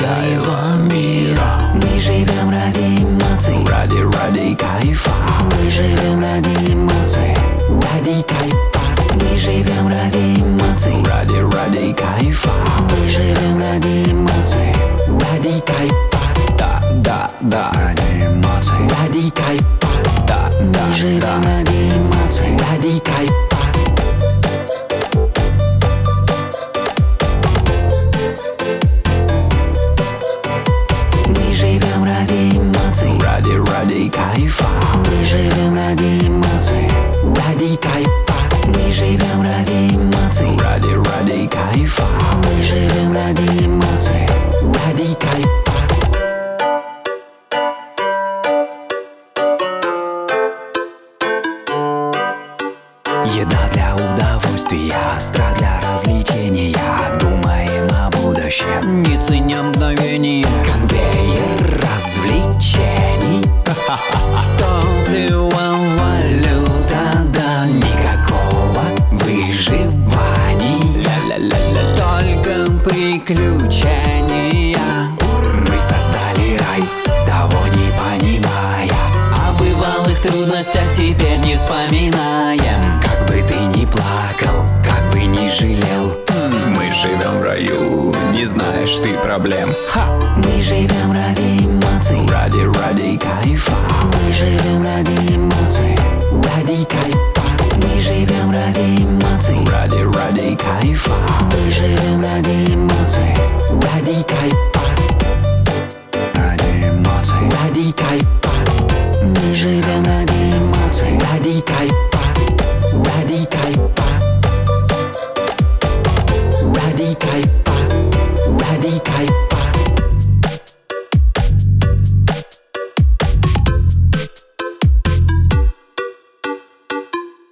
хозяева мира. Мы живем ради эмоций, Ради кайфа. мы живем ради эмоций, ради кайфа. Мы живем ради эмоций, Ради кайфа. мы живем ради эмоций, ради кайфа. Да, ради эмоций. Ради кайфа. Да, Мы живем ради эмоций, ради кайфа. Мы живем ради эмоций, ради кайфа. мы живем ради эмоций, ради кайфа. Мы живем ради эмоций, Ради кайфа. мы живем ради эмоций, ради кайфа. Еда для удовольствия, страх для развлечения. Думаем о будущем, не ценя мгновение. Конвейер развлечений. Топливо, валюта, да никакого выживания. Только приключения. Мы создали рай, того не понимая. О бывалых трудностях теперь не вспоминаем. Как бы ты ни плакал, как бы ни жалел, мы живем в раю, не знаешь ты проблем. Мы живем ради эмоций, Ради кайфа. мы живем ради эмоций, ради кайфа. Мы живем ради эмоций, Ради кайфа. мы живем